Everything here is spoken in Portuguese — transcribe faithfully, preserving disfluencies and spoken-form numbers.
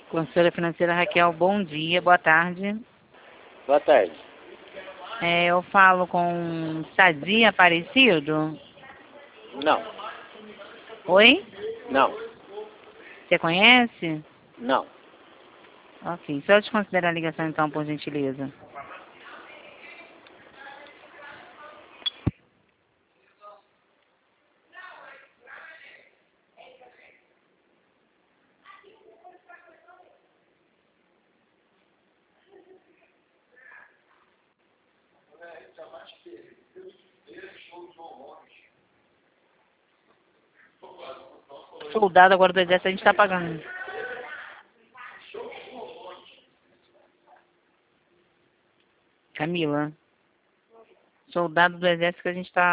Consultora financeira Raquel, bom dia, boa tarde. Boa tarde. É, eu falo com Sadia Aparecido? Não. Oi? Não. Você conhece? Não. Ok, só desconsiderar a ligação então, por gentileza. Soldado agora do exército a gente tá pagando. Camila. Soldado do exército que a gente tá